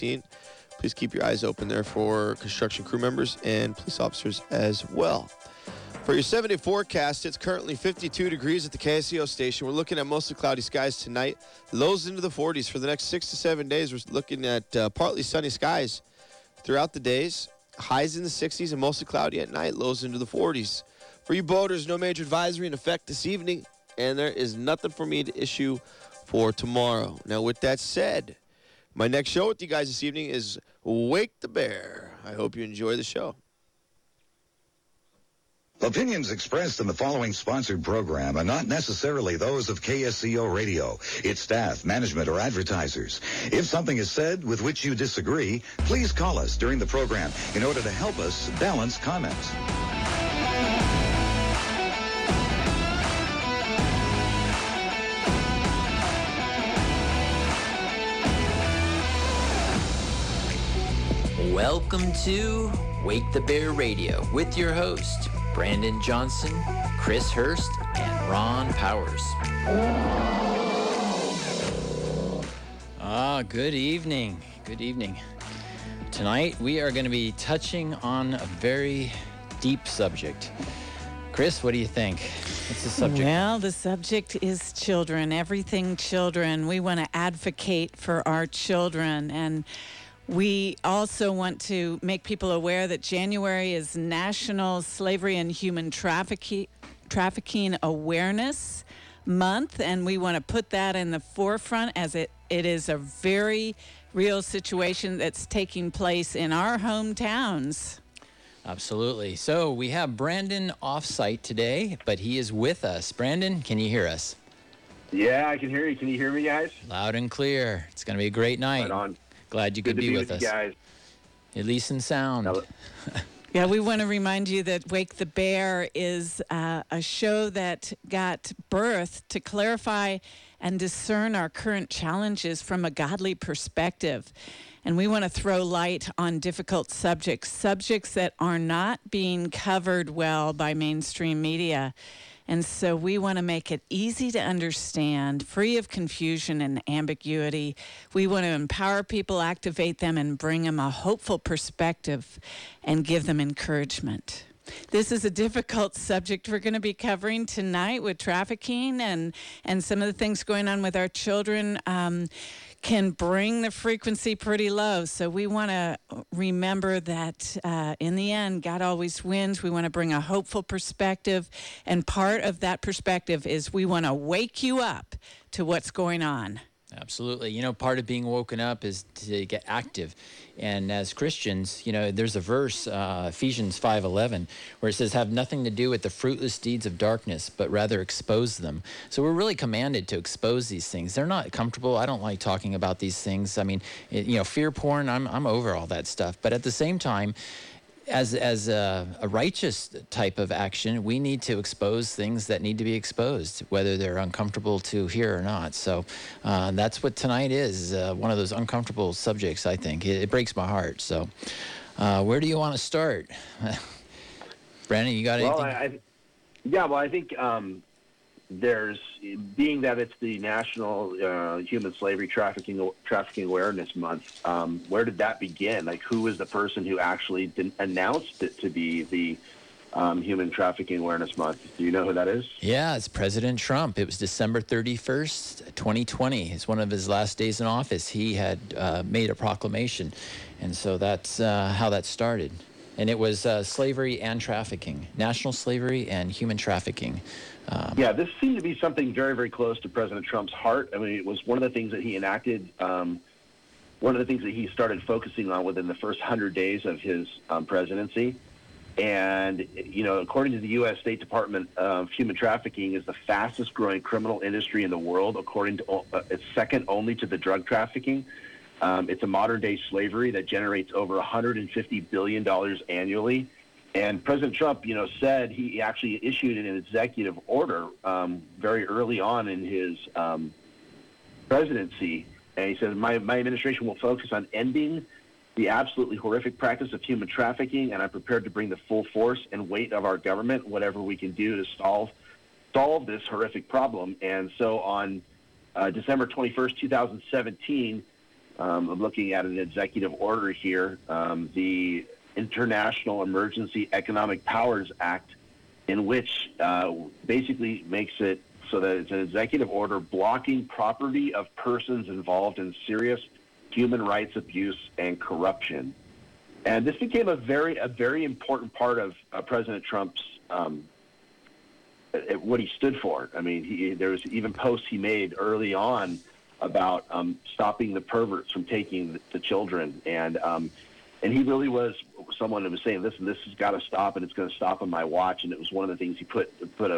15. Please keep your eyes open there for construction crew members and police officers as well. For your 7-day forecast, it's currently 52 degrees at the KSEO station. We're looking at mostly cloudy skies tonight. Lows into the 40s. For the next 6 to 7 days, we're looking at partly sunny skies throughout the days. Highs in the 60s and mostly cloudy at night. Lows into the 40s. For you boaters, no major advisory in effect this evening, and there is nothing for me to issue for tomorrow. Now, with that said, my next show with you guys this evening is Wake the Bear. I hope you enjoy the show. Opinions expressed in the following sponsored program are not necessarily those of KSCO Radio, its staff, management, or advertisers. If something is said with which you disagree, please call us during the program in order to help us balance comments. Welcome to Wake the Bear Radio with your host, Brandon Johnson, Chris Hurst, and Ron Powers. Good evening. Good evening. Tonight we are going to be touching on a very deep subject. Chris, what do you think? What's the subject? Well, the subject is children, everything children. We want to advocate for our children, and we also want to make people aware that January is National Slavery and Human Trafficking Awareness Month, and we want to put that in the forefront as it is a very real situation that's taking place in our hometowns. Absolutely. So we have Brandon off-site today, but he is with us. Brandon, can you hear us? Yeah, I can hear you. Can you hear me, guys? Loud and clear. It's going to be a great night. Right on. Glad you could be with us. You guys. At least in sound. Yeah, we want to remind you that Wake the Bear is a show that got birth to clarify and discern our current challenges from a godly perspective. And we want to throw light on difficult subjects that are not being covered well by mainstream media. And so we want to make it easy to understand, free of confusion and ambiguity. We want to empower people, activate them, and bring them a hopeful perspective and give them encouragement. This is a difficult subject we're going to be covering tonight with trafficking and some of the things going on with our children. Can bring the frequency pretty low. So we want to remember that in the end, God always wins. We want to bring a hopeful perspective. And part of that perspective is we want to wake you up to what's going on. Absolutely. You know, part of being woken up is to get active. And as Christians, you know, there's a verse, Ephesians 5:11, where it says, have nothing to do with the fruitless deeds of darkness, but rather expose them. So we're really commanded to expose these things. They're not comfortable. I don't like talking about these things. I mean, fear porn, I'm over all that stuff. But at the same time, as a righteous type of action, we need to expose things that need to be exposed, whether they're uncomfortable to hear or not. So that's what tonight is, one of those uncomfortable subjects, I think. It breaks my heart. So where do you want to start? Brandon, you got anything? I think there's, being that it's the National Human Slavery Trafficking Awareness Month, where did that begin? Like, who was the person who actually announced it to be the Human Trafficking Awareness Month? Do you know who that is? Yeah, it's President Trump. It was December 31st, 2020. It's one of his last days in office. He had made a proclamation, and so that's how that started. And it was slavery and trafficking, national slavery and human trafficking. This seemed to be something very, very close to President Trump's heart. I mean, it was one of the things that he enacted, one of the things that he started focusing on within the first 100 days of his presidency. And, you know, according to the U.S. State Department, human trafficking is the fastest growing criminal industry in the world, according to it's second only to the drug trafficking. It's a modern-day slavery that generates over $150 billion annually. And President Trump, said he actually issued an executive order very early on in his presidency. And he said, my administration will focus on ending the absolutely horrific practice of human trafficking, and I'm prepared to bring the full force and weight of our government, whatever we can do to solve this horrific problem. And so on December 21st, 2017, I'm looking at an executive order here, the International Emergency Economic Powers Act, in which basically makes it so that it's an executive order blocking property of persons involved in serious human rights abuse and corruption. And this became a very important part of President Trump's what he stood for. I mean, there was even posts he made early on about stopping the perverts from taking the children, and he really was someone who was saying, "Listen, this has got to stop, and it's going to stop on my watch." And it was one of the things he put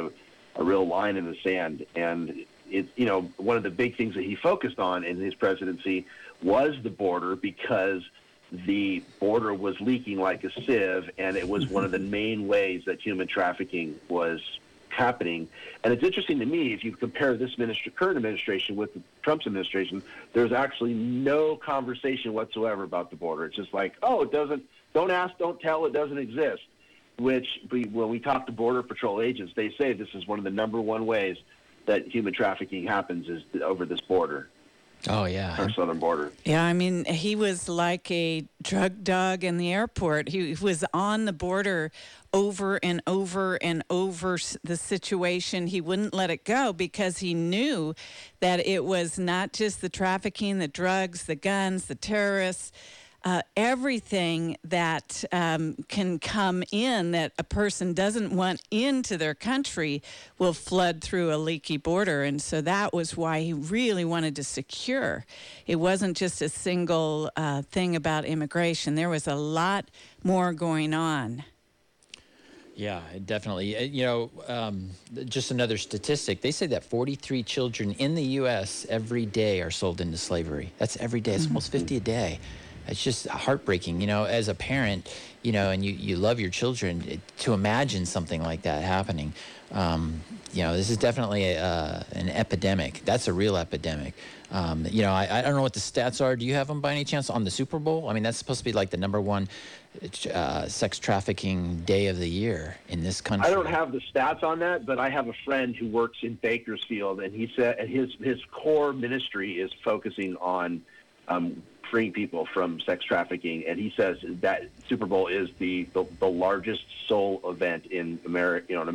a real line in the sand. And it's, you know, one of the big things that he focused on in his presidency was the border, because the border was leaking like a sieve, and it was one of the main ways that human trafficking was happening. And it's interesting to me, if you compare this current administration with Trump's administration, there's actually no conversation whatsoever about the border. It's just like, oh, don't ask, don't tell, it doesn't exist. Which, when we talk to Border Patrol agents, they say this is one of the number one ways that human trafficking happens is over this border. Oh, yeah. Our southern border. Yeah, I mean, he was like a drug dog in the airport. He was on the border over and over and over the situation. He wouldn't let it go because he knew that it was not just the trafficking, the drugs, the guns, the terrorists, everything that can come in that a person doesn't want into their country will flood through a leaky border. And so that was why he really wanted to secure. It wasn't just a single thing about immigration. There was a lot more going on. Yeah, definitely. You know, just another statistic. They say that 43 children in the U.S. every day are sold into slavery. That's every day. It's almost 50 a day. It's just heartbreaking, you know, as a parent, you know, and you love your children, to imagine something like that happening. You know, this is definitely an epidemic. That's a real epidemic. You know, I don't know what the stats are. Do you have them by any chance on the Super Bowl? I mean, that's supposed to be like the number one sex trafficking day of the year in this country. I don't have the stats on that, but I have a friend who works in Bakersfield, and he said his core ministry is focusing on freeing people from sex trafficking, and he says that Super Bowl is the largest soul event in America, you know,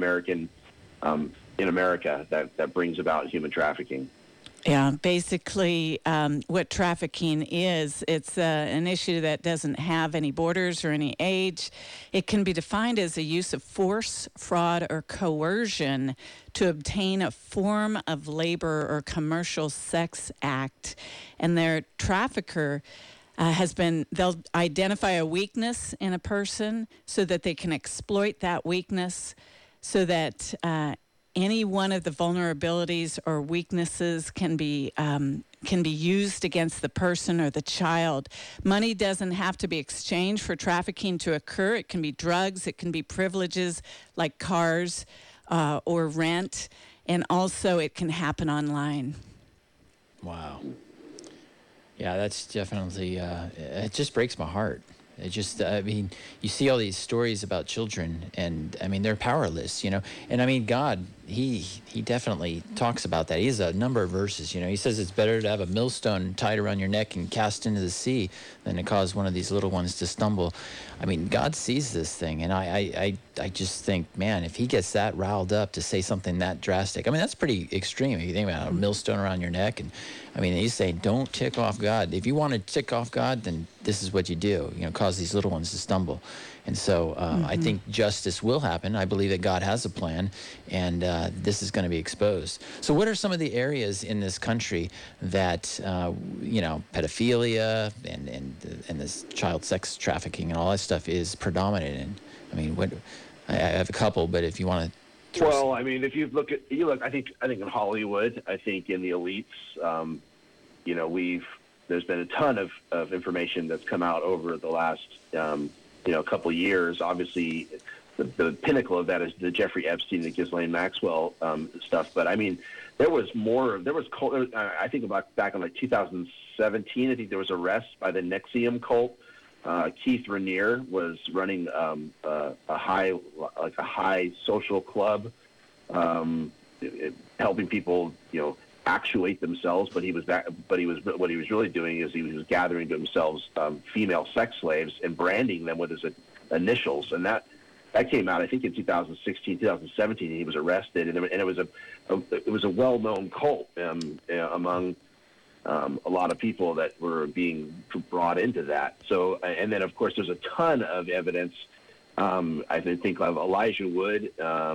in America that brings about human trafficking. Yeah, basically what trafficking is, it's an issue that doesn't have any borders or any age. It can be defined as a use of force, fraud, or coercion to obtain a form of labor or commercial sex act. And their trafficker they'll identify a weakness in a person so that they can exploit that weakness, so that any one of the vulnerabilities or weaknesses can be used against the person or the child. Money doesn't have to be exchanged for trafficking to occur. It can be drugs, it can be privileges like cars or rent, and also it can happen online. Wow. Yeah, that's definitely, it just breaks my heart. It just, I mean, you see all these stories about children, and I mean, they're powerless, you know. And I mean, God, he definitely talks about that. He has a number of verses, you know. He says it's better to have a millstone tied around your neck and cast into the sea than to cause one of these little ones to stumble. I mean, God sees this thing, and I just think, man, if he gets that riled up to say something that drastic, I mean, that's pretty extreme. If you think about a millstone around your neck, and I mean, he's saying, don't tick off God. If you want to tick off God, then this is what you do, you know, cause these little ones to stumble. And so I think justice will happen. I believe that God has a plan, and this is going to be exposed. So what are some of the areas in this country that, you know, pedophilia and this child sex trafficking and all that stuff is predominant in? I mean, I have a couple, but if you want to. Well, I mean, if you look, I think in Hollywood, I think in the elites, you know, there's been a ton of information that's come out over the last, you know, couple of years. Obviously, the pinnacle of that is the Jeffrey Epstein and Ghislaine Maxwell stuff. But I mean, there was more. I think about back in like 2017. I think there was arrests by the NXIVM cult. Keith Raniere was running a high social club, helping people, you know, actuate themselves, but what he was really doing is he was gathering to himself female sex slaves and branding them with his initials, and that came out, I think, in 2016, 2017. He was arrested, and it was a well-known cult among a lot of people that were being brought into that. So, and then of course there's a ton of evidence. I think of Elijah Wood.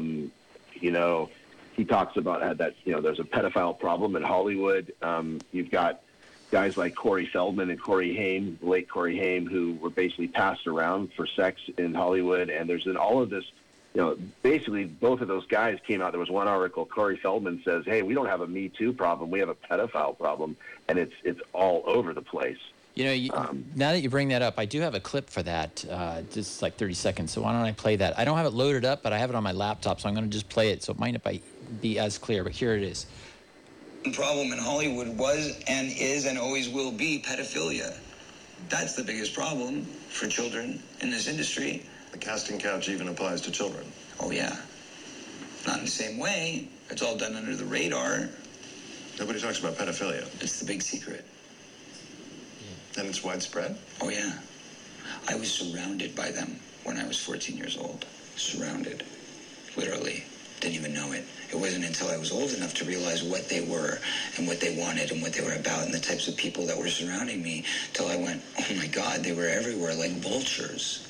He talks about that, there's a pedophile problem in Hollywood. You've got guys like Corey Feldman and Corey Haim, the late Corey Haim, who were basically passed around for sex in Hollywood. And there's in all of this, basically both of those guys came out. There was one article, Corey Feldman says, hey, we don't have a Me Too problem. We have a pedophile problem. And it's all over the place. Now that you bring that up, I do have a clip for that, just like 30 seconds. So why don't I play that? I don't have it loaded up, but I have it on my laptop, so I'm going to just play it. So it might not be as clear, but here it is. The problem in Hollywood was and is and always will be pedophilia. That's the biggest problem for children in this industry. The casting couch even applies to children. Oh, yeah. Not in the same way. It's all done under the radar. Nobody talks about pedophilia. It's the big secret. And it's widespread? Oh, yeah. I was surrounded by them when I was 14 years old. Surrounded. Literally. Didn't even know it. It wasn't until I was old enough to realize what they were and what they wanted and what they were about and the types of people that were surrounding me till I went, oh, my God, they were everywhere like vultures.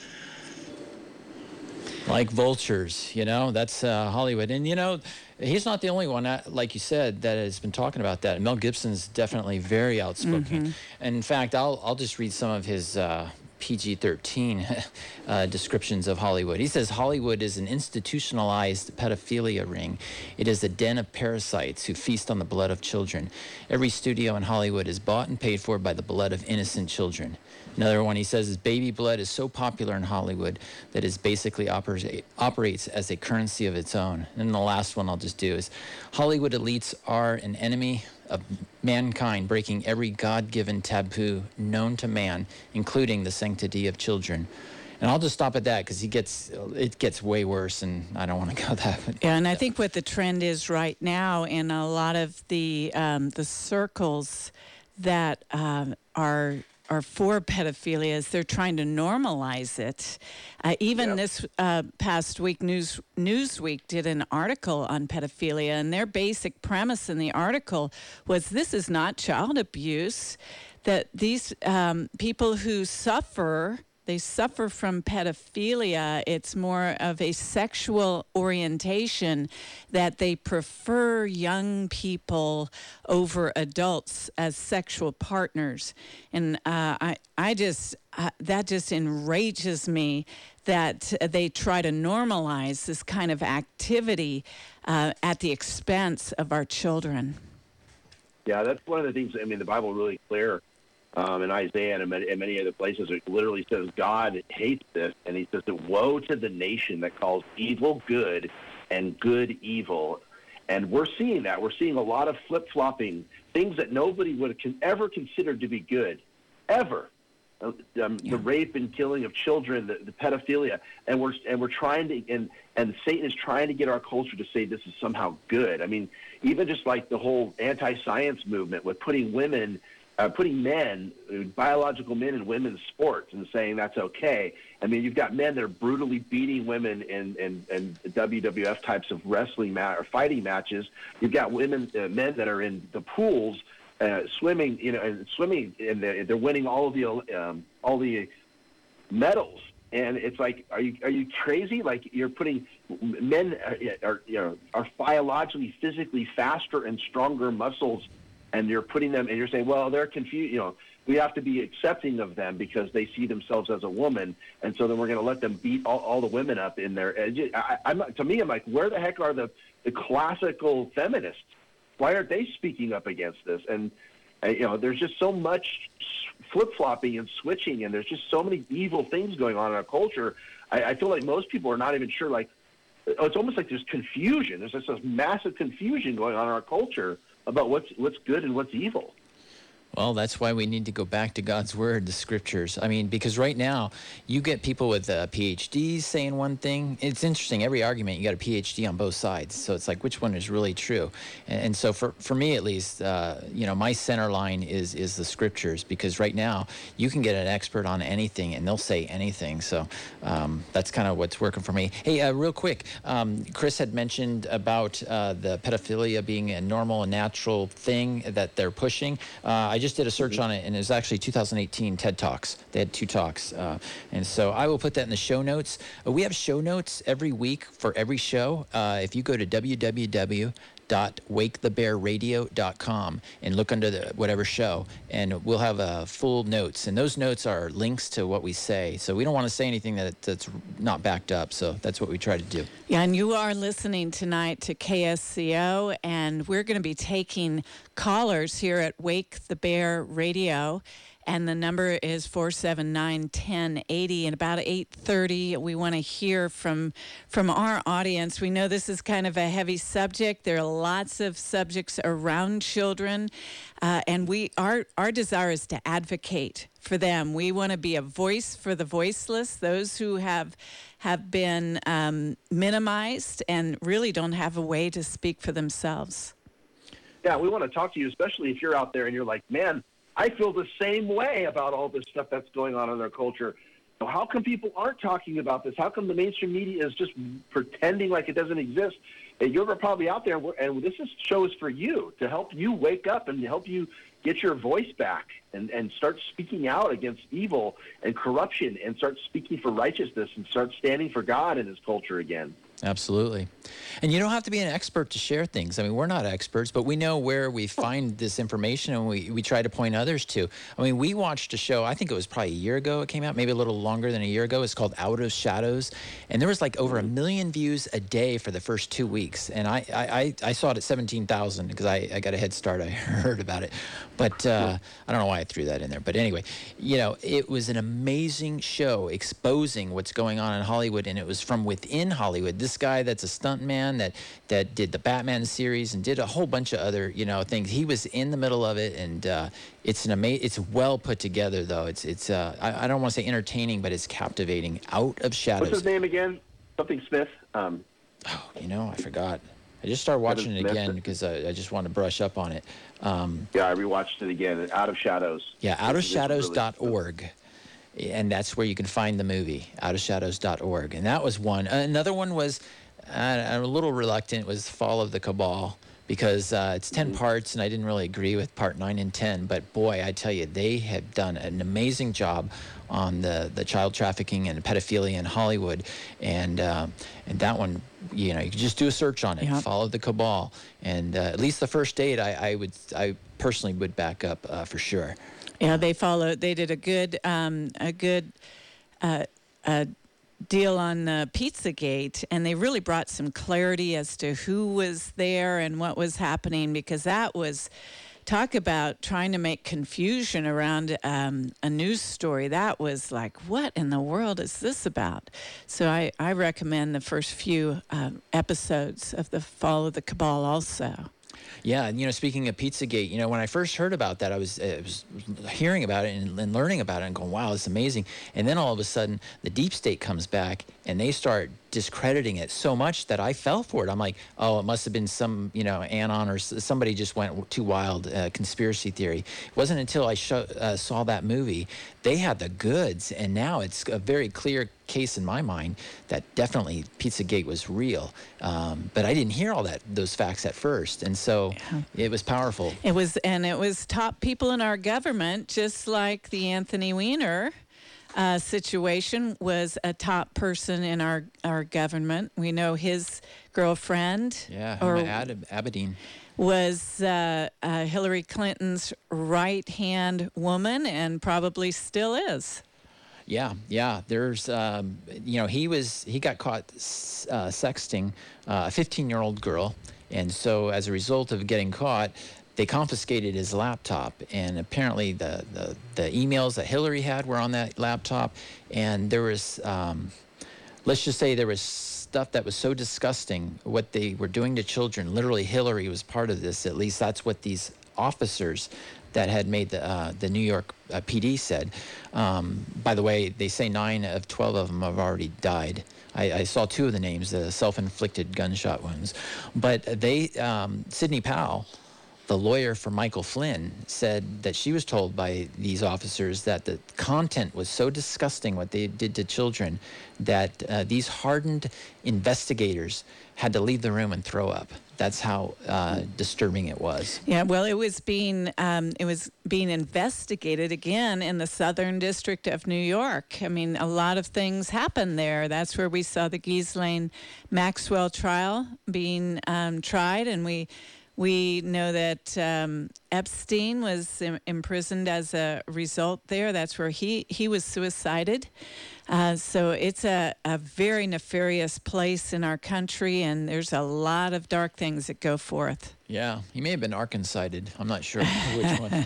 Like vultures, that's Hollywood. And, he's not the only one, like you said, that has been talking about that. Mel Gibson's definitely very outspoken. Mm-hmm. And in fact, I'll just read some of his PG-13 descriptions of Hollywood. He says, Hollywood is an institutionalized pedophilia ring. It is a den of parasites who feast on the blood of children. Every studio in Hollywood is bought and paid for by the blood of innocent children. Another one he says is baby blood is so popular in Hollywood that it basically operates as a currency of its own. And the last one I'll just do is Hollywood elites are an enemy of mankind, breaking every God-given taboo known to man, including the sanctity of children. And I'll just stop at that because it gets way worse, and I don't want to go that way. Yeah, and I think what the trend is right now in a lot of the circles that are for pedophilia is they're trying to normalize it. Even this past week, Newsweek did an article on pedophilia, and their basic premise in the article was this is not child abuse, that these people who suffer from pedophilia. It's more of a sexual orientation that they prefer young people over adults as sexual partners. And that just enrages me that they try to normalize this kind of activity at the expense of our children. Yeah, that's one of the things, the Bible really clear. In Isaiah and in many other places, it literally says God hates this, and he says that woe to the nation that calls evil good and good evil. And we're seeing that. We're seeing a lot of flip-flopping, things that nobody would have ever considered to be good, ever. The rape and killing of children, the pedophilia, and we're trying to, and Satan is trying to get our culture to say this is somehow good. Even just like the whole anti-science movement with putting men, biological men in women's sports and saying that's okay. You've got men that are brutally beating women in WWF types of wrestling or fighting matches. You've got men that are in the pools swimming, and they're winning all the medals. And it's like, are you crazy? Like you're putting men are biologically, physically faster and stronger muscles. And you're putting them, and you're saying, well, they're confused. We have to be accepting of them because they see themselves as a woman, and so then we're going to let them beat all the women up in there. To me, I'm like, where the heck are the classical feminists? Why aren't they speaking up against this? And there's just so much flip-flopping and switching, and there's just so many evil things going on in our culture. I feel like most people are not even sure. Like, it's almost like there's confusion. There's just this massive confusion going on in our culture about what's good and what's evil. Well, that's why we need to go back to God's word, the scriptures. I mean, because right now you get people with PhDs saying one thing. It's interesting. Every argument, you got a PhD on both sides. So it's like, which one is really true? And so for me, at least, my center line is the scriptures, because right now you can get an expert on anything and they'll say anything. So that's kind of what's working for me. Hey, real quick, Chris had mentioned about the pedophilia being a normal and natural thing that they're pushing. I just did a search on it, and it was actually 2018 TED Talks. They had 2 talks. And so I will put that in the show notes. We have show notes every week for every show. If you go to www.wakethebearradio.com and look under the whatever show, and we'll have full notes. And those notes are links to what we say. So we don't want to say anything that's not backed up. So that's what we try to do. Yeah, and you are listening tonight to KSCO, and we're going to be taking callers here at Wake the Bear Radio. And the number is 479-1080. And about 8:30, we want to hear from our audience. We know this is kind of a heavy subject. There are lots of subjects around children, and our desire is to advocate for them. We want to be a voice for the voiceless, those who have been minimized and really don't have a way to speak for themselves. Yeah, we want to talk to you, especially if you're out there and you're like, man, I feel the same way about all this stuff that's going on in their culture. So how come people aren't talking about this? How come the mainstream media is just pretending like it doesn't exist? And you're probably out there, and this show is for you, to help you wake up and to help you get your voice back and start speaking out against evil and corruption and start speaking for righteousness and start standing for God and his culture again. Absolutely. And you don't have to be an expert to share things. I mean, we're not experts, but we know where we find this information, and we try to point others to. I mean, we watched a show, I think it was probably a year ago it came out, maybe a little longer than a year ago. It's called Out of Shadows. And there was like over 1 million views a day for the first 2 weeks. And I saw it at 17,000 because I got a head start. I heard about it. But I don't know why I threw that in there. But anyway, it was an amazing show exposing what's going on in Hollywood, and it was from within Hollywood. This guy that's a stuntman that did the Batman series and did a whole bunch of other things. He was in the middle of it, and it's well put together though. It's I don't want to say entertaining, but it's captivating. Out of Shadows. What's his name again? Something Smith. I forgot. I just started watching it again because I just want to brush up on it. Yeah, I rewatched it again. Out of Shadows. Yeah, outofshadows.org. And that's where you can find the movie, outofshadows.org. And that was one. Another one was, I'm a little reluctant, was Fall of the Cabal, because it's 10 parts, and I didn't really agree with part 9 and 10. But boy, I tell you, they have done an amazing job on the child trafficking and pedophilia in Hollywood. And that one, you can just do a search on it, Fall of the Cabal. And at least the first 8, I personally would back up for sure. Yeah, they did a good deal on Pizzagate, and they really brought some clarity as to who was there and what was happening, because that was, talk about trying to make confusion around a news story. That was like, what in the world is this about? So I recommend the first few episodes of the Fall of the Cabal also. Yeah, and speaking of Pizzagate, when I first heard about that, I was hearing about it and learning about it and going, wow, it's amazing. And then all of a sudden, the deep state comes back and they start discrediting it so much that I fell for it. I'm like, oh, it must have been some, anon or somebody just went too wild, conspiracy theory. It wasn't until I saw that movie, they had the goods, and now it's a very clear case in my mind that definitely Pizzagate was real. But I didn't hear all those facts at first, and so it was powerful. It was top people in our government, just like the Anthony Weiner situation was a top person in our government. We know his girlfriend, Abedin, was Hillary Clinton's right-hand woman, and probably still is. Yeah. There's, he got caught sexting a 15-year-old girl, and so as a result of getting caught, they confiscated his laptop, and apparently the emails that Hillary had were on that laptop, and there was, let's just say there was stuff that was so disgusting, what they were doing to children. Literally, Hillary was part of this. At least that's what these officers that had made the New York PD said. By the way, they say 9 of 12 of them have already died. I saw 2 of the names, the self-inflicted gunshot wounds. But they, Sidney Powell, the lawyer for Michael Flynn, said that she was told by these officers that the content was so disgusting, what they did to children, that these hardened investigators had to leave the room and throw up. That's how disturbing it was. Yeah, well, it was being investigated again in the Southern District of New York. I mean, a lot of things happened there. That's where we saw the Ghislaine Maxwell trial being tried, and we know that Epstein was imprisoned as a result there. That's where he was suicided. So it's a very nefarious place in our country, and there's a lot of dark things that go forth. Yeah, he may have been Arkancided. I'm not sure which one.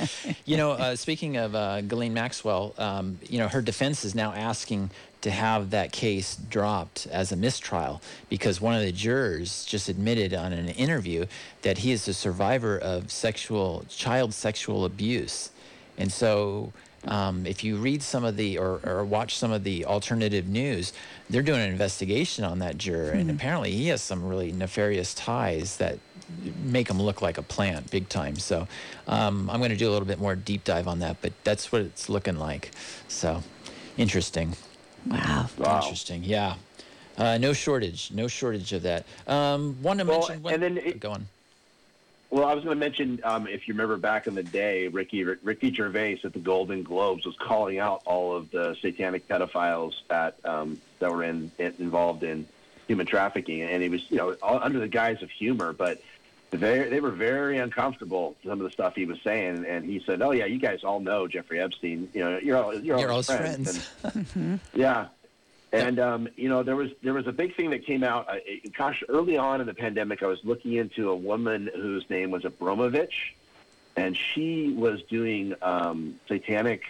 But, speaking of Ghislaine Maxwell, her defense is now asking to have that case dropped as a mistrial because one of the jurors just admitted on an interview that he is a survivor of child sexual abuse. And so if you read some of the or watch some of the alternative news, they're doing an investigation on that juror, and apparently he has some really nefarious ties that make him look like a plant big time. So I'm going to do a little bit more deep dive on that, but that's what it's looking like. So interesting. Wow. Interesting. Yeah. No shortage of that. Want to mention go on. Well, I was going to mention, if you remember back in the day, Ricky Gervais at the Golden Globes was calling out all of the satanic pedophiles that were involved in human trafficking, and he was, all under the guise of humor, but they were very uncomfortable, some of the stuff he was saying, and he said, "Oh yeah, you guys all know Jeffrey Epstein. You're all his friends." And, yeah. And there was a big thing that came out. Early on in the pandemic, I was looking into a woman whose name was Abramovich, and she was doing satanic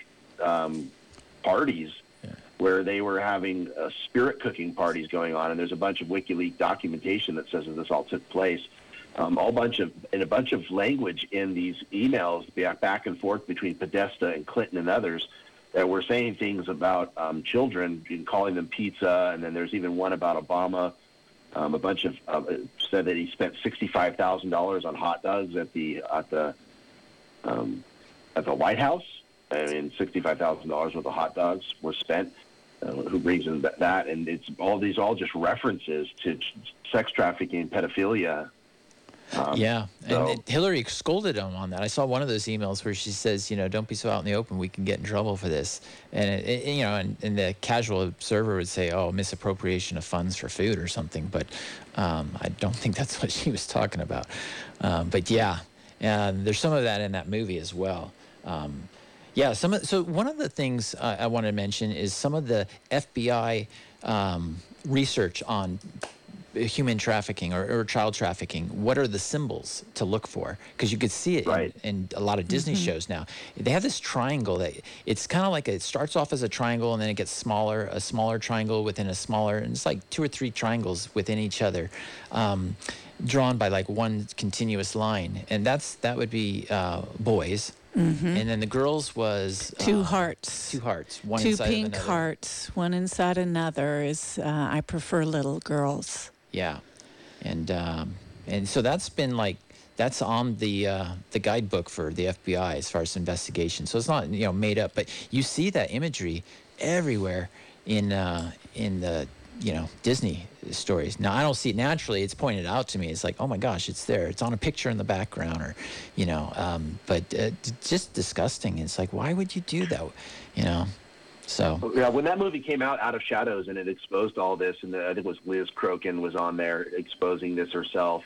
parties where they were having spirit cooking parties going on. And there's a bunch of WikiLeaks documentation that says that this all took place. A bunch of language in these emails back and forth between Podesta and Clinton and others that were saying things about children and calling them pizza, and then there's even one about Obama. A bunch of said that he spent $65,000 on hot dogs at the White House. I mean, $65,000 worth of hot dogs were spent. Who brings in that? And it's all just references to sex trafficking and pedophilia. Hillary scolded him on that. I saw one of those emails where she says, don't be so out in the open. We can get in trouble for this. And, and the casual observer would say, oh, misappropriation of funds for food or something. But I don't think that's what she was talking about. There's some of that in that movie as well. So one of the things I want to mention is some of the FBI research on human trafficking or child trafficking. What are the symbols to look for? Because you could see it in a lot of Disney shows now. They have this triangle that it's kind of like it starts off as a triangle and then it gets smaller, a smaller triangle within a smaller, and it's like 2 or 3 triangles within each other, drawn by like one continuous line, and that would be boys. And then the girls was 2 hearts. 2 hearts. One 2 inside pink of another. hearts, one inside another. Is I prefer little girls. Yeah, and so that's on the guidebook for the FBI as far as investigation. So it's not made up, but you see that imagery everywhere in the Disney stories. Now I don't see it naturally. It's pointed out to me. It's like, oh my gosh, it's there. It's on a picture in the background, or but just disgusting. It's like, why would you do that? So yeah, when that movie came out of Shadows, and it exposed all this, and I think it was Liz Crokin was on there exposing this herself.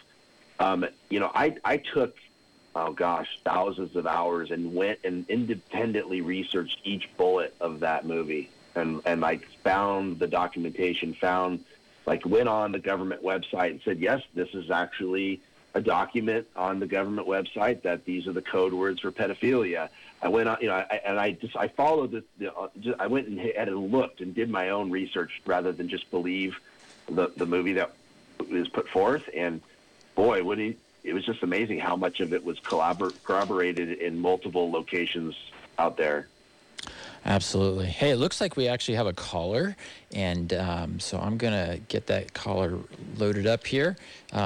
I took, thousands of hours and went and independently researched each bullet of that movie, and found the documentation, went on the government website and said, yes, this is actually a document on the government website that these are the code words for pedophilia. I went on, I followed I went and looked and did my own research rather than just believe the movie that was put forth. And boy, when it was just amazing how much of it was corroborated in multiple locations out there. Absolutely. Hey, it looks like we actually have a caller, and so I'm going to get that caller loaded up here.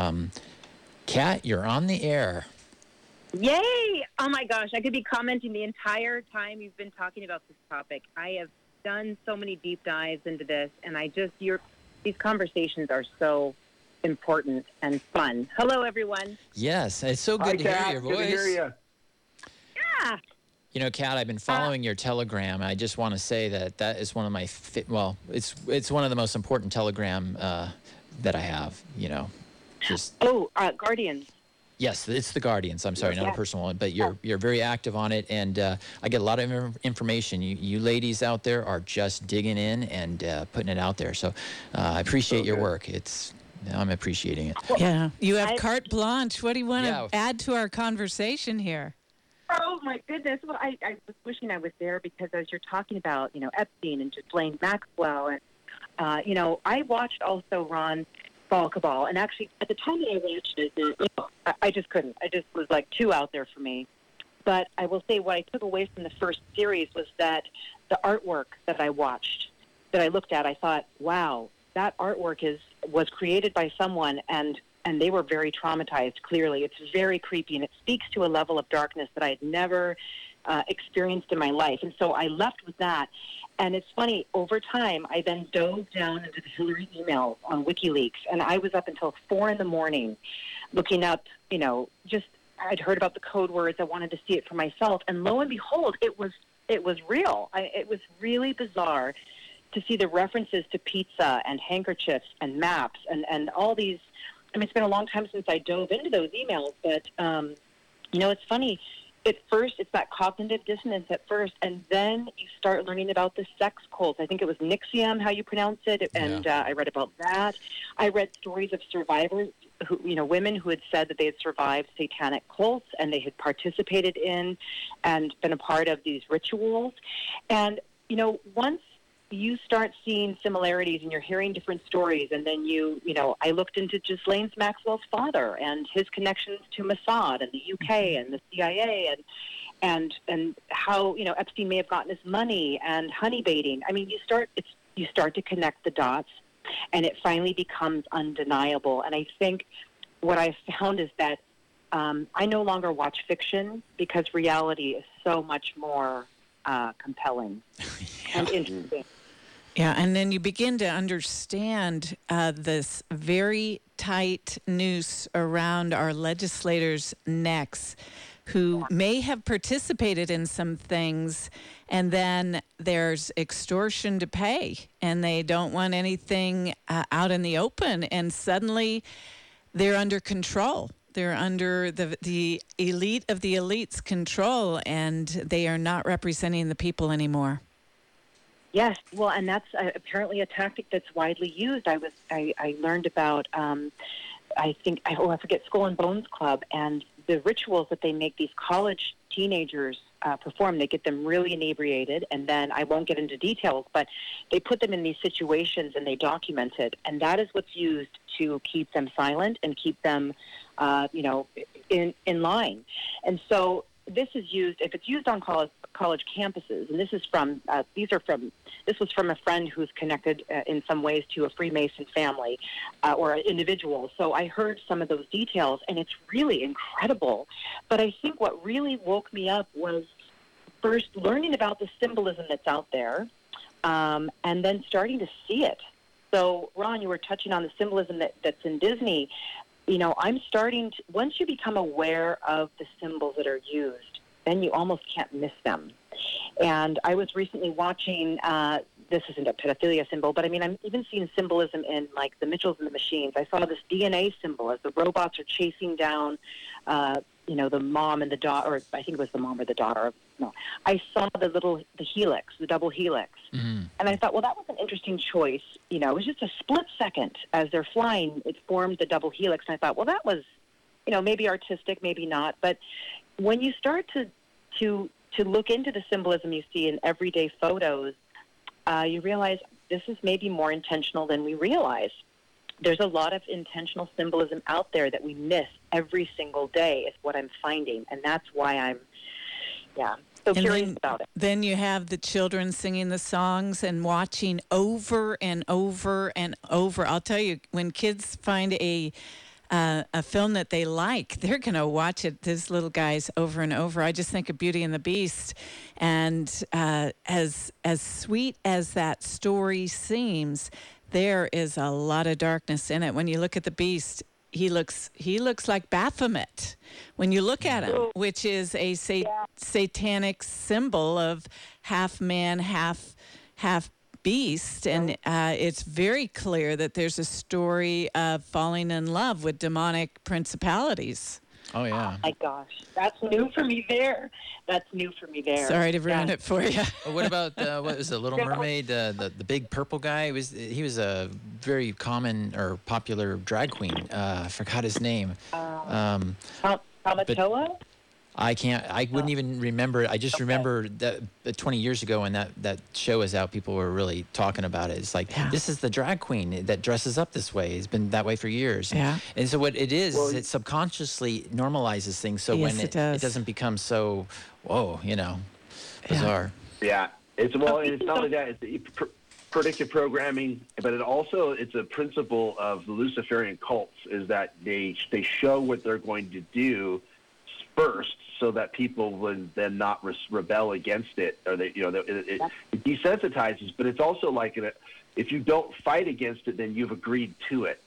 Kat, you're on the air. Yay! Oh my gosh, I could be commenting the entire time you've been talking about this topic. I have done so many deep dives into this, and these conversations are so important and fun. Hello, everyone. Yes, it's so good to hear your voice. Good to hear you. Yeah. You know, Kat, I've been following your Telegram. I just want to say that is one of my it's one of the most important Telegram that I have. You know, just Guardians. Yes, it's the Guardians. I'm sorry, not a personal one, but you're very active on it, and I get a lot of information. You ladies out there are just digging in and putting it out there. So I appreciate your work. I'm appreciating it. Yeah, you have carte blanche. What do you want to add to our conversation here? Oh my goodness! Well, I was wishing I was there, because as you're talking about, Epstein and Ghislaine Maxwell, and I watched also Ron Falcaball, and actually at the time that I watched it, I just couldn't. I just was like too out there for me. But I will say what I took away from the first series was that the artwork that I watched, that I looked at, I thought, wow, that artwork was created by someone, and they were very traumatized, clearly. It's very creepy, and it speaks to a level of darkness that I had never experienced in my life. And so I left with that. And it's funny, over time, I then dove down into the Hillary emails on WikiLeaks, and I was up until 4 a.m. looking up, I'd heard about the code words. I wanted to see it for myself. And lo and behold, it was real. It was really bizarre to see the references to pizza and handkerchiefs and maps and all these. I mean, it's been a long time since I dove into those emails, but, it's funny. At first, it's that cognitive dissonance at first, and then you start learning about the sex cults. I think it was NXIVM, how you pronounce it, and I read about that. I read stories of survivors, women who had said that they had survived satanic cults, and they had participated in and been a part of these rituals. And, once you start seeing similarities and you're hearing different stories, and then I looked into Ghislaine Maxwell's father and his connections to Mossad and the UK and the CIA and how Epstein may have gotten his money and honey baiting. I mean, you start to connect the dots, and it finally becomes undeniable. And I think what I found is that I no longer watch fiction, because reality is so much more compelling and interesting. Yeah, and then you begin to understand this very tight noose around our legislators' necks, who may have participated in some things, and then there's extortion to pay, and they don't want anything out in the open, and suddenly they're under control. They're under the elite of the elite's control, and they are not representing the people anymore. Yes, well, and that's apparently a tactic that's widely used. I learned about, I forget, Skull and Bones Club, and the rituals that they make these college teenagers perform. They get them really inebriated, and then I won't get into details, but they put them in these situations and they document it, and that is what's used to keep them silent and keep them, in line. And so this is used, if it's used on college campuses, and this was from a friend who's connected in some ways to a Freemason family or an individual. So I heard some of those details, and it's really incredible. But I think what really woke me up was first learning about the symbolism that's out there, and then starting to see it. So, Ron, you were touching on the symbolism that's in Disney. I'm starting to, once you become aware of the symbols that are used, then you almost can't miss them. And I was recently watching, this isn't a pedophilia symbol, but I mean, I'm even seeing symbolism in like the Mitchells and the Machines. I saw this DNA symbol as the robots are chasing down, the mom and the daughter, or I think it was the mom or the daughter. No, I saw the helix, the double helix. Mm-hmm. And I thought, well, that was an interesting choice. It was just a split second as they're flying, it formed the double helix. And I thought, well, that was, maybe artistic, maybe not. But when you start to look into the symbolism you see in everyday photos, you realize this is maybe more intentional than we realize. there's a lot of intentional symbolism out there that we miss every single day, is what I'm finding. And that's why I'm, so curious about it. Then you have the children singing the songs and watching over and over and over. I'll tell you, when kids find a film that they like, they're going to watch it, these little guys, over and over. I just think of Beauty and the Beast. And as sweet as that story seems, there is a lot of darkness in it. When you look at the Beast, he looks like Baphomet when you look at him, which is a satanic symbol of half man, half beast. And it's very clear that there's a story of falling in love with demonic principalities. Oh, yeah. Oh, my gosh. That's new for me there. Sorry to ruin it for you. What about, what was it, Little Mermaid, the big purple guy? He was a very common or popular drag queen. I forgot his name. Kamatoa? I wouldn't even remember it. I just remember that 20 years ago when that show was out, people were really talking about it. It's like, this is the drag queen that dresses up this way. It's been that way for years. Yeah. And so what it is it subconsciously normalizes things. So when it doesn't become so, bizarre. Yeah. It's not only that, it's predictive programming, but it's a principle of the Luciferian cults, is that they show what they're going to do first, so that people would then not rebel against it, or it desensitizes. But it's also like if you don't fight against it, then you've agreed to it.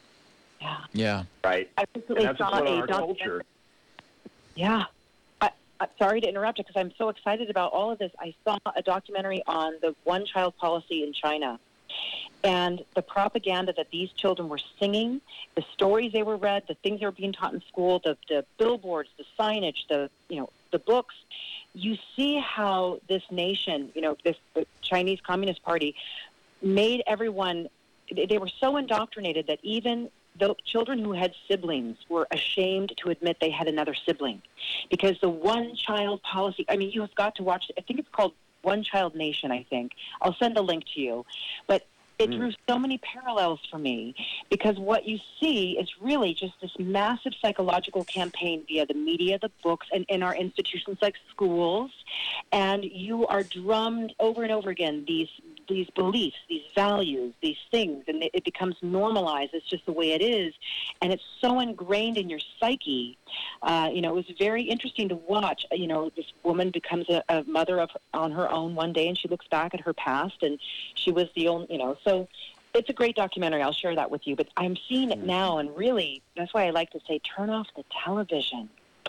Yeah. Right. I recently saw a culture. Yeah. I'm sorry to interrupt you because I'm so excited about all of this. I saw a documentary on the one-child policy in China. And the propaganda that these children were singing, the stories they were read, the things they were being taught in school, the billboards, the signage, the books, you see how this nation, the Chinese Communist Party, made everyone, they were so indoctrinated that even the children who had siblings were ashamed to admit they had another sibling. Because the one-child policy, you've got to watch it. I think it's called One Child Nation, I think. I'll send a link to you. But it drew so many parallels for me, because what you see is really just this massive psychological campaign via the media, the books, and in our institutions like schools. And you are drummed over and over again, these beliefs, these values, these things, and it becomes normalized. It's just the way it is. And it's so ingrained in your psyche. It was very interesting to watch. This woman becomes a mother on her own one day, and she looks back at her past, and she was the only, so it's a great documentary. I'll share that with you. But I'm seeing it now, and really, that's why I like to say turn off the television.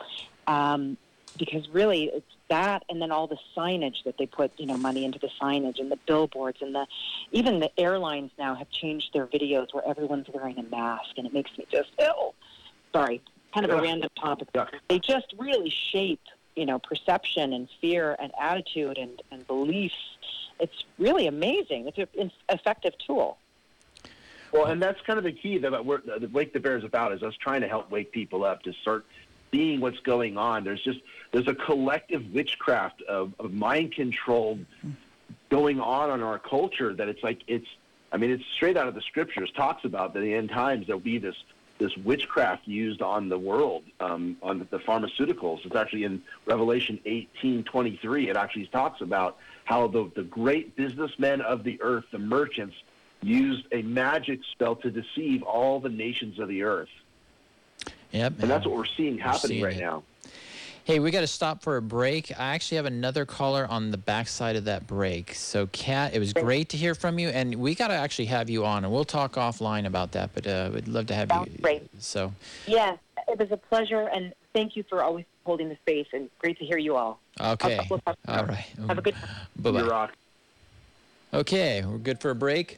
Because really, it's that, and then all the signage that they put, money into the signage and the billboards, and even the airlines now have changed their videos where everyone's wearing a mask, and it makes me just ill. Sorry, kind of a random topic. They just really shape, perception and fear and attitude and beliefs. It's really amazing. It's an effective tool. Well, and that's kind of the key that the Wake the Bear is about, is us trying to help wake people up to start seeing what's going on. There's a collective witchcraft of mind control going on in our culture that it's straight out of the scriptures. Talks about that in the end times there'll be this witchcraft used on the world, on the pharmaceuticals. It's actually in Revelation 18:23. It actually talks about how the great businessmen of the earth, the merchants, used a magic spell to deceive all the nations of the earth. Yep. And that's what we're seeing happening right now. Hey, we got to stop for a break. I actually have another caller on the backside of that break. So, Kat, it was great to hear from you, and we got to actually have you on, and we'll talk offline about that, but we'd love to have you. Great. So. Yes, it was a pleasure, and thank you for always holding the space, and great to hear you all. Okay. All right. Have a good time. Bye-bye. You rock. Okay, we're good for a break.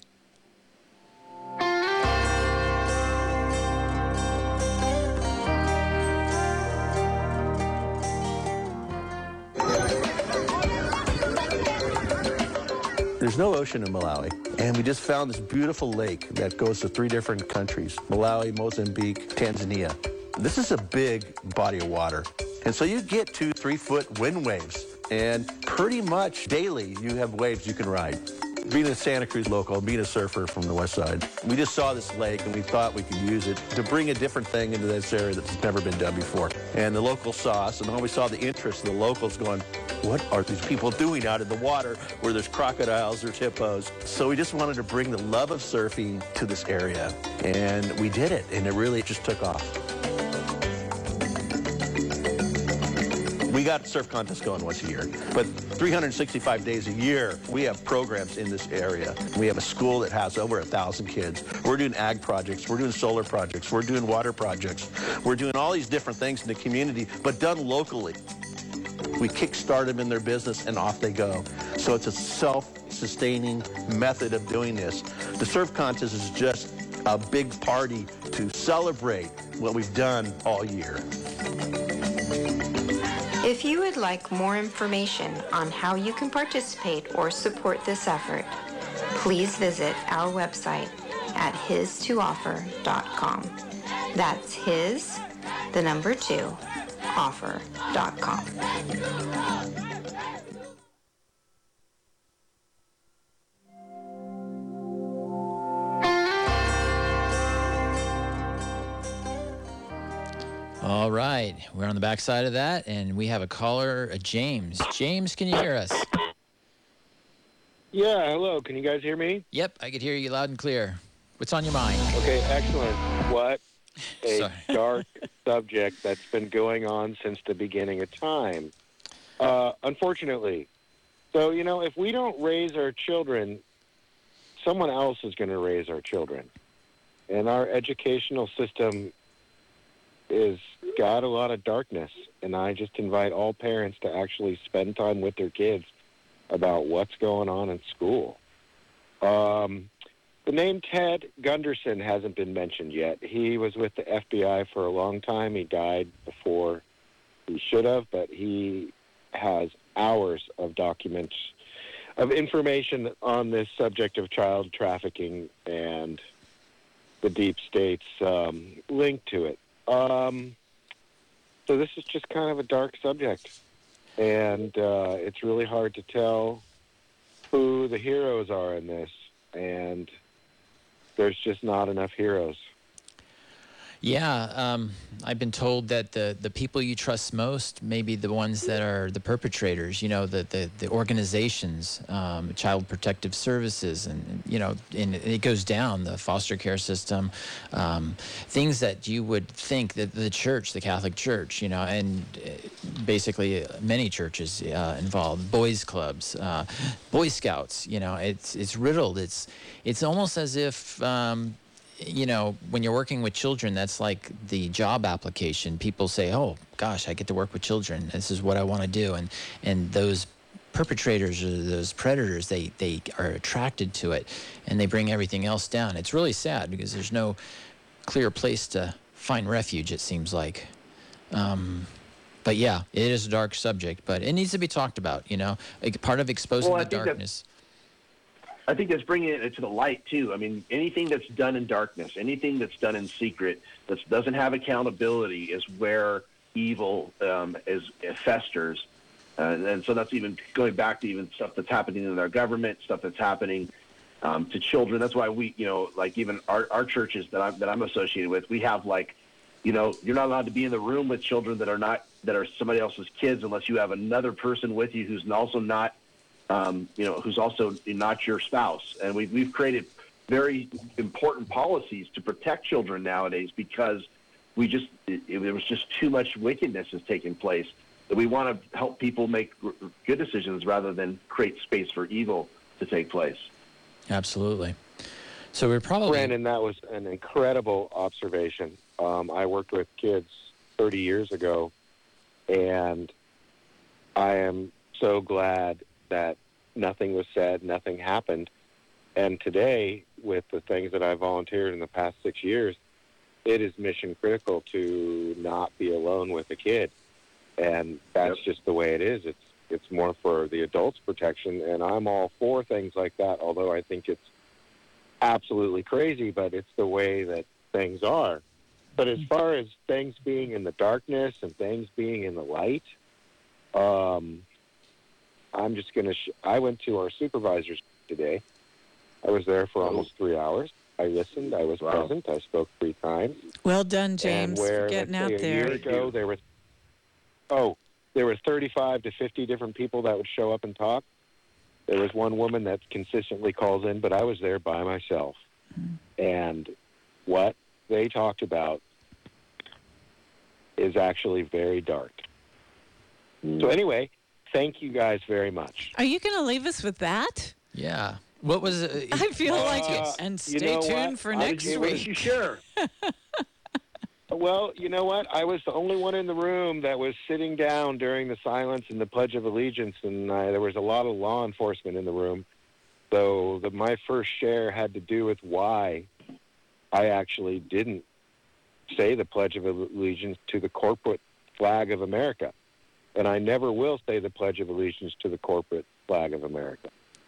There's no ocean in Malawi, and we just found this beautiful lake that goes to 3 different countries: Malawi, Mozambique, Tanzania. This is a big body of water, and so you get 2-3 foot wind waves, and pretty much daily you have waves you can ride. Being a Santa Cruz local, being a surfer from the west side, we just saw this lake and we thought we could use it to bring a different thing into this area that's never been done before. And the locals saw us, and when we saw the interest of the locals going, what are these people doing out in the water where there's crocodiles, there's hippos? So we just wanted to bring the love of surfing to this area, and we did it, and it really just took off. We got surf contests going once a year, but 365 days a year, we have programs in this area. We have a school that has over 1,000 kids. We're doing ag projects, we're doing solar projects, we're doing water projects. We're doing all these different things in the community, but done locally. We kickstart them in their business and off they go. So it's a self-sustaining method of doing this. The surf contest is just a big party to celebrate what we've done all year. If you would like more information on how you can participate or support this effort, please visit our website at his2offer.com. That's his, the number 2, offer.com. All right, we're on the backside of that, and we have a caller, James. James, can you hear us? Yeah, hello. Can you guys hear me? Yep, I could hear you loud and clear. What's on your mind? Okay, excellent. What a dark subject that's been going on since the beginning of time. Unfortunately. So, if we don't raise our children, someone else is going to raise our children. And our educational system is got a lot of darkness, and I just invite all parents to actually spend time with their kids about what's going on in school. The name Ted Gunderson hasn't been mentioned yet. He was with the FBI for a long time. He died before he should have, but he has hours of documents, of information on this subject of child trafficking and the deep state's link to it. So this is just kind of a dark subject, and it's really hard to tell who the heroes are in this, and there's just not enough heroes. Yeah, I've been told that the people you trust most may be the ones that are the perpetrators, the organizations, Child Protective Services, and it goes down, the foster care system, things that you would think that the church, the Catholic Church, and basically many churches involved, boys clubs, Boy Scouts, it's riddled. It's almost as if, when you're working with children, that's like the job application. People say, oh, gosh, I get to work with children. This is what I want to do. And those perpetrators or those predators, they are attracted to it, and they bring everything else down. It's really sad because there's no clear place to find refuge, it seems like. But yeah, it is a dark subject, but it needs to be talked about, like part of exposing the darkness. I think that's bringing it to the light, too. I mean, anything that's done in darkness, anything that's done in secret, that doesn't have accountability is where evil festers. And so that's even going back to even stuff that's happening in our government, stuff that's happening to children. That's why we, like even our churches that I'm associated with, we have you're not allowed to be in the room with children that are somebody else's kids unless you have another person with you who's also not, who's also not your spouse. And we've created very important policies to protect children nowadays because there was just too much wickedness has taken place that we want to help people make good decisions rather than create space for evil to take place. Absolutely. So we're probably... Brandon, that was an incredible observation. I worked with kids 30 years ago, and I am so glad that nothing was said, nothing happened. And today, with the things that I volunteered in the past 6 years, it is mission critical to not be alone with a kid. And that's just the way it is. It's more for the adults' protection, and I'm all for things like that, although I think it's absolutely crazy, but it's the way that things are. But as far as things being in the darkness and things being in the light, I'm just going to I went to our supervisor's today. I was there for almost 3 hours. I listened. I was present. I spoke 3 times. Well done, James, for getting out there. A year ago, there were 35 to 50 different people that would show up and talk. There was one woman that consistently calls in, but I was there by myself. And what they talked about is actually very dark. So anyway, thank you guys very much. Are you going to leave us with that? Yeah. What was it? I feel like it. And stay tuned for next week. Was you sure? Well, you know what? I was the only one in the room that was sitting down during the silence and the Pledge of Allegiance, and there was a lot of law enforcement in the room. So my first share had to do with why I actually didn't say the Pledge of Allegiance to the corporate flag of America. And I never will say the Pledge of Allegiance to the corporate flag of America.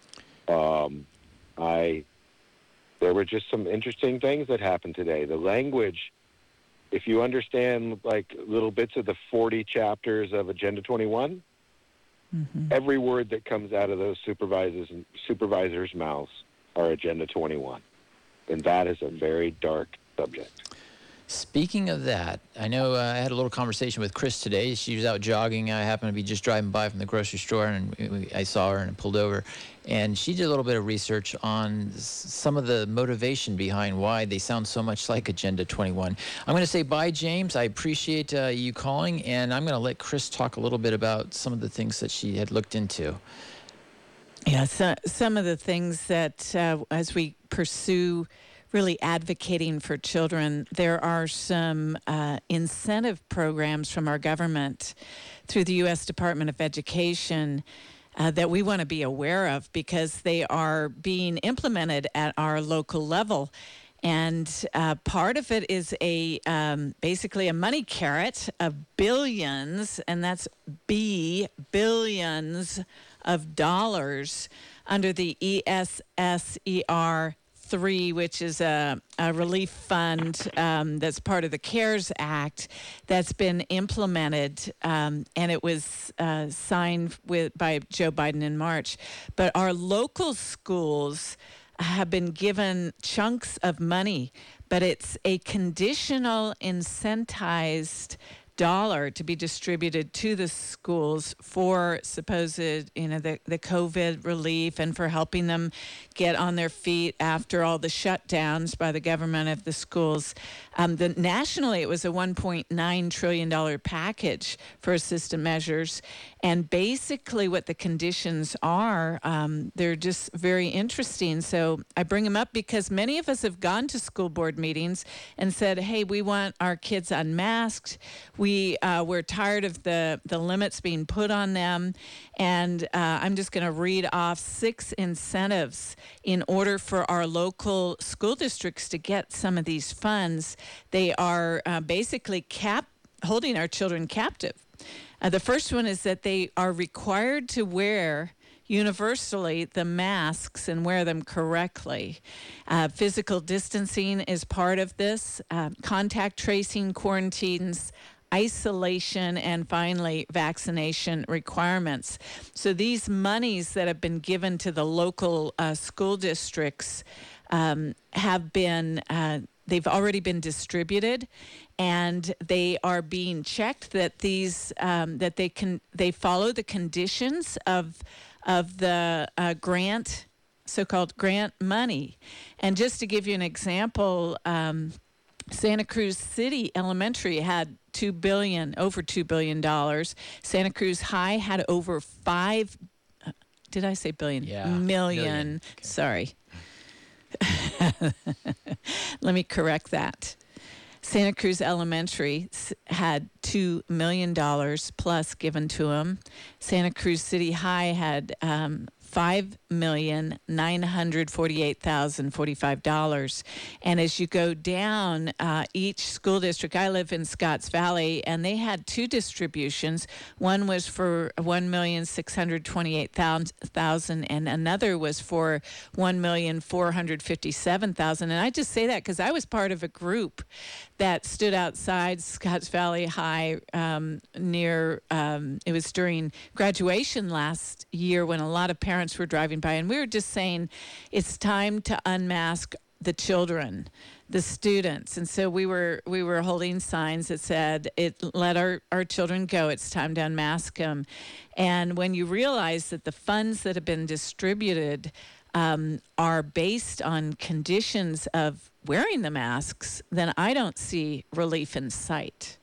There were just some interesting things that happened today. The language, if you understand like little bits of the 40 chapters of Agenda 21, every word that comes out of those supervisors' mouths are Agenda 21. And that is a very dark subject. Speaking of that, I know I had a little conversation with Chris today. She was out jogging. I happened to be just driving by from the grocery store, and I saw her and pulled over. And she did a little bit of research on some of the motivation behind why they sound so much like Agenda 21. I'm going to say bye, James. I appreciate you calling, and I'm going to let Chris talk a little bit about some of the things that she had looked into. Yeah, some of the things that as we pursue really advocating for children, there are some incentive programs from our government through the U.S. Department of Education that we want to be aware of because they are being implemented at our local level. And part of it is basically a money carrot of billions, and that's billions of dollars under the ESSER 3, which is a relief fund that's part of the CARES Act that's been implemented, and it was signed by Joe Biden in March. But our local schools have been given chunks of money, but it's a conditional incentivized dollar to be distributed to the schools for supposed, the COVID relief and for helping them get on their feet after all the shutdowns by the government of the schools. Nationally, it was a $1.9 trillion package for assistance measures. And basically what the conditions are, they're just very interesting. So I bring them up because many of us have gone to school board meetings and said, hey, we want our kids unmasked. We're tired of the limits being put on them. And I'm just going to read off 6 incentives in order for our local school districts to get some of these funds. They are basically holding our children captive. The first one is that they are required to wear universally the masks and wear them correctly. Physical distancing is part of this. Contact tracing, quarantines, isolation, and finally vaccination requirements. So these monies that have been given to the local school districts have been they've already been distributed, and they are being checked that these that they follow the conditions of the grant, so-called grant money. And just to give you an example, Santa Cruz City Elementary had over $2 billion. Santa Cruz High had over did I say billion? Yeah. Million. Okay. Sorry. Let me correct that. Santa Cruz Elementary had $2 million plus given to them. Santa Cruz City High had $5,948,045. And as you go down, each school district, I live in Scotts Valley, and they had 2 distributions. One was for $1,628,000, and another was for $1,457,000. And I just say that because I was part of a group that stood outside Scotts Valley High near, it was during graduation last year when a lot of parents parents were driving by, and we were just saying it's time to unmask the children, the students. And so we were holding signs that said, let our children go. It's time to unmask them. And when you realize that the funds that have been distributed are based on conditions of wearing the masks, then I don't see relief in sight.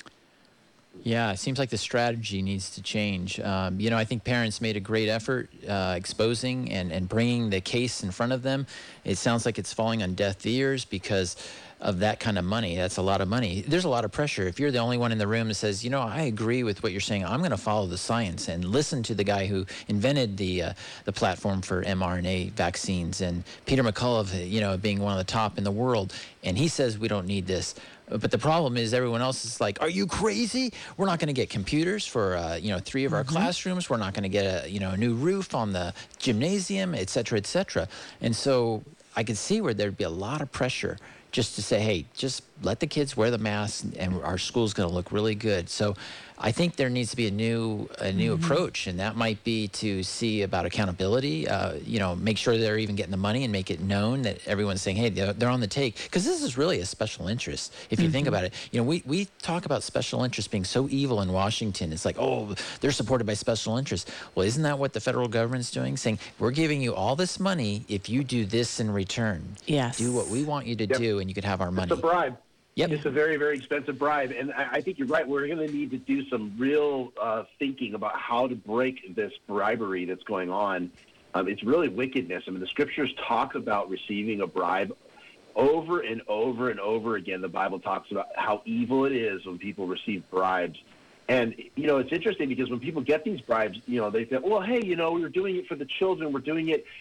Yeah, it seems like the strategy needs to change. I think parents made a great effort exposing and bringing the case in front of them. It sounds like it's falling on deaf ears because of that kind of money. That's a lot of money. There's a lot of pressure. If you're the only one in the room that says, I agree with what you're saying, I'm going to follow the science and listen to the guy who invented the platform for mRNA vaccines, and Peter McCullough, being one of the top in the world, and he says we don't need this. But the problem is everyone else is like, are you crazy? We're not going to get computers for, 3 of our classrooms. We're not going to get a new roof on the gymnasium, et cetera, et cetera. And so I could see where there'd be a lot of pressure just to say, hey, just let the kids wear the mask and our school's going to look really good. So I think there needs to be a new approach, and that might be to see about accountability, make sure they're even getting the money and make it known that everyone's saying, hey, they're on the take. Because this is really a special interest, if you think about it. We talk about special interests being so evil in Washington. It's like, oh, they're supported by special interests. Well, isn't that what the federal government's doing? Saying, we're giving you all this money if you do this in return. Yes. Do what we want you to do, and you could have our money. It's a bribe. Yep. It's a very, very expensive bribe. And I think you're right. We're going to need to do some real thinking about how to break this bribery that's going on. It's really wickedness. I mean, the scriptures talk about receiving a bribe over and over and over again. The Bible talks about how evil it is when people receive bribes. And, it's interesting because when people get these bribes, they say, well, hey, we're doing it for the children. We're doing it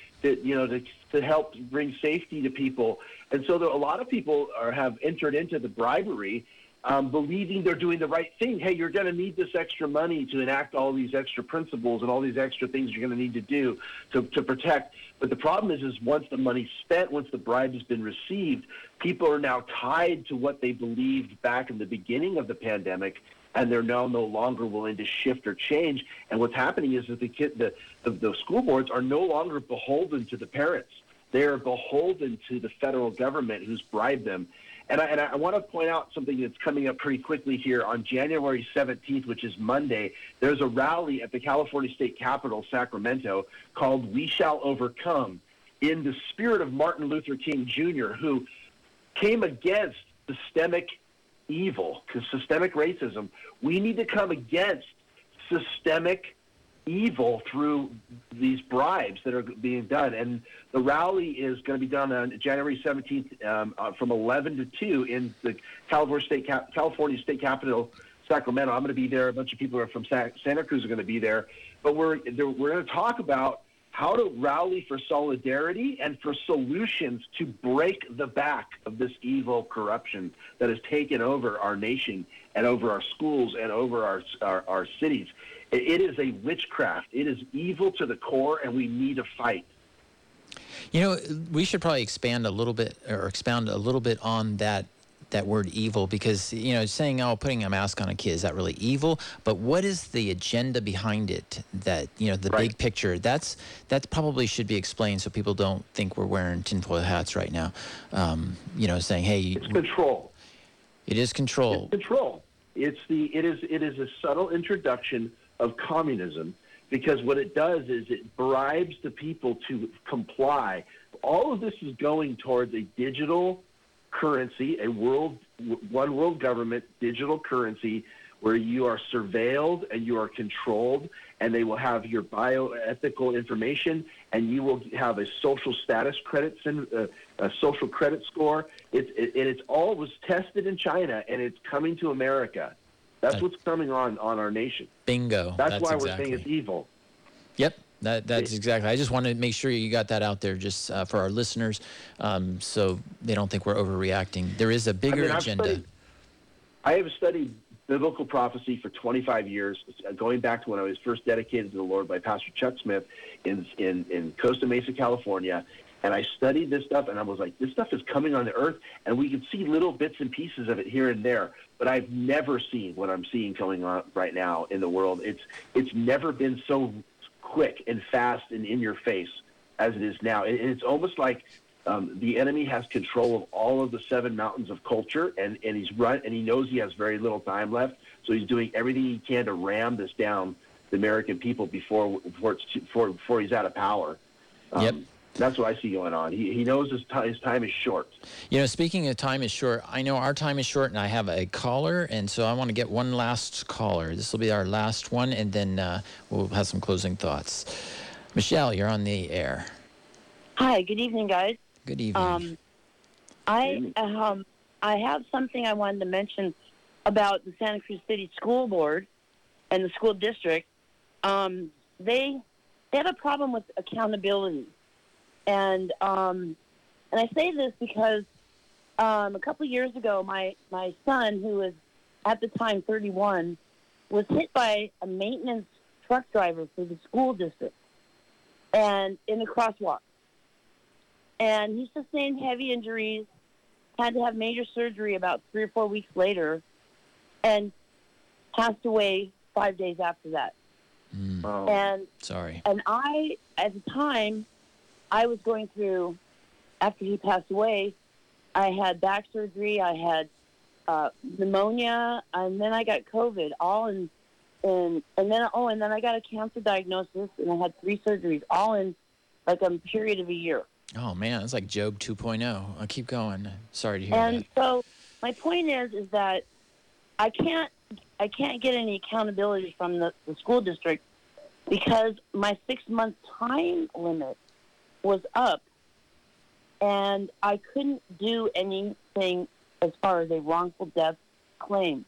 to help bring safety to people. And so a lot of people have entered into the bribery believing they're doing the right thing. Hey, you're going to need this extra money to enact all these extra principles and all these extra things you're going to need to do to protect. But the problem is once the money's spent, once the bribe has been received, people are now tied to what they believed back in the beginning of the pandemic, and they're now no longer willing to shift or change. And what's happening is that the school boards are no longer beholden to the parents. They are beholden to the federal government who's bribed them. And I want to point out something that's coming up pretty quickly here. On January 17th, which is Monday, there's a rally at the California State Capitol, Sacramento, called We Shall Overcome, in the spirit of Martin Luther King Jr., who came against systemic evil, because systemic racism. We need to come against systemic evil through these bribes that are being done. And the rally is going to be done on January 17th from 11 to 2 in the California State Capitol, Sacramento. I'm going to be there. A bunch of people from Santa Cruz are going to be there. But we're going to talk about how to rally for solidarity and for solutions to break the back of this evil corruption that has taken over our nation and over our schools and over our cities. It is a witchcraft. It is evil to the core, and we need to fight. We should probably expound a little bit on that word evil, because, saying, putting a mask on a kid, is that really evil? But what is the agenda behind it? That, the big picture, that probably should be explained so people don't think we're wearing tinfoil hats right now. Saying, hey. It's control. It is control. It's control. It is a subtle introduction of communism, because what it does is it bribes the people to comply. All of this is going towards a digital currency, one world government digital currency, where you are surveilled and you are controlled, and they will have your bioethical information, and you will have a social status credits and a social credit score. It's all was tested in China, and it's coming to America. That's what's coming on our nation. Bingo. That's why we're saying it's evil. Yep. That's exactly. I just wanted to make sure you got that out there, just for our listeners, so they don't think we're overreacting. There is a bigger agenda. I have studied biblical prophecy for 25 years, going back to when I was first dedicated to the Lord by Pastor Chuck Smith in Costa Mesa, California. And I studied this stuff, and I was like, this stuff is coming on the earth, and we can see little bits and pieces of it here and there. But I've never seen what I'm seeing going on right now in the world. It's never been so quick and fast and in your face as it is now. It's almost like the enemy has control of all of the 7 mountains of culture, and he knows he has very little time left, so he's doing everything he can to ram this down the American people before he's out of power. Yep. That's what I see going on. He knows his time is short. You know, speaking of time is short, I know our time is short, and I have a caller, and so I want to get one last caller. This will be our last one, and then we'll have some closing thoughts. Michelle, you're on the air. Hi, good evening, guys. Good evening. I have something I wanted to mention about the Santa Cruz City School Board and the school district. They have a problem with accountability. And I say this because a couple of years ago, my son, who was at the time 31, was hit by a maintenance truck driver for the school district and in the crosswalk. And he sustained heavy injuries, had to have major surgery about 3 or 4 weeks later, and passed away 5 days after that. And sorry. And I, at the time, I was going through, after he passed away, I had back surgery, I had pneumonia, and then I got COVID, and then I got a cancer diagnosis, and I had 3 surgeries, all in like a period of a year. Oh, man, it's like Job 2.0. I'll keep going. Sorry to hear that. And so my point is that I can't get any accountability from the school district because my 6-month time limit was up, and I couldn't do anything as far as a wrongful death claim.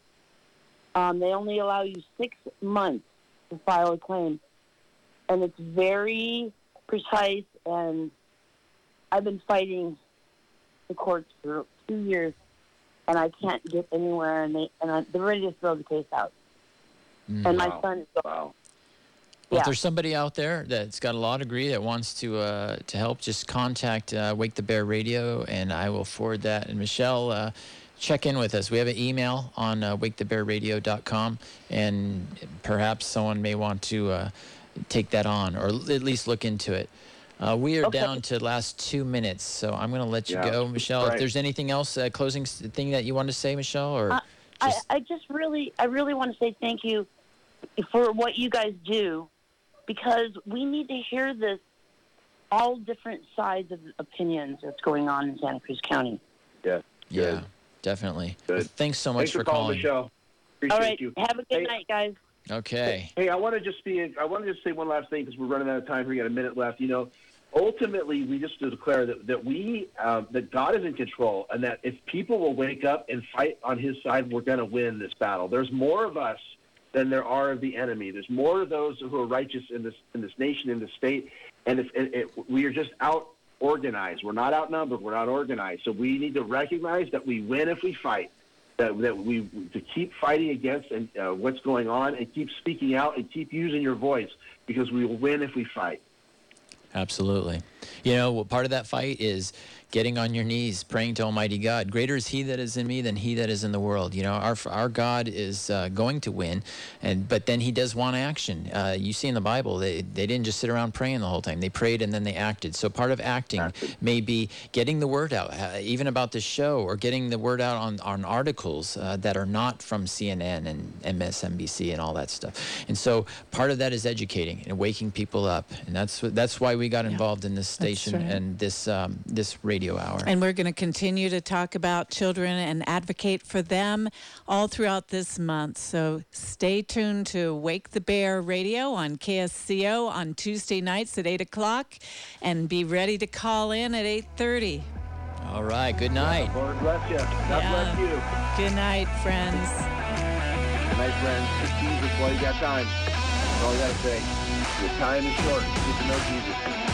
They only allow you 6 months to file a claim, and it's very precise, and I've been fighting the courts for 2 years, and I can't get anywhere, and they're ready to throw the case out. And my son is Well, if there's somebody out there that's got a law degree that wants to help, just contact Wake the Bear Radio, and I will forward that. And Michelle, check in with us. We have an email on wakethebearradio.com, and perhaps someone may want to take that on, or at least look into it. We are down to the last 2 minutes, so I'm going to let you go, Michelle. Right. If there's anything else, closing thing that you want to say, Michelle, or I really want to say thank you for what you guys do, because we need to hear this, all different sides of opinions that's going on in Santa Cruz County. Yeah, definitely. Good. Well, thanks so much for calling. Michelle. Appreciate All right, you. have a good night, guys. Okay. Hey, I want to just say one last thing because we're running out of time. We got a minute left. You know, ultimately, we just declare that God is in control, and that if people will wake up and fight on His side, we're going to win this battle. There's more of us than there are of the enemy. There's more of those who are righteous in this nation, in this state, and we are just out organized. We're not outnumbered. We're not organized. So we need to recognize that we win if we fight. That we to keep fighting against what's going on, and keep speaking out, and keep using your voice, because we will win if we fight. Absolutely. You know, part of that fight is getting on your knees, praying to Almighty God. Greater is He that is in me than he that is in the world. You know, our God is going to win, but then He does want action. You see in the Bible, they didn't just sit around praying the whole time. They prayed and then they acted. So part of acting may be getting the word out, even about this show, or getting the word out on articles that are not from CNN and MSNBC and all that stuff. And so part of that is educating and waking people up. And that's why we got involved in this station and this radio hour. And we're going to continue to talk about children and advocate for them all throughout this month. So stay tuned to Wake the Bear Radio on KSCO on Tuesday nights at 8 o'clock, and be ready to call in at 8:30. All right. Good night. Lord bless you. God bless you. Good night, friends. Good night, friends. Jesus, while you got time. That's all I got to say. Your time is short. Get to know Jesus.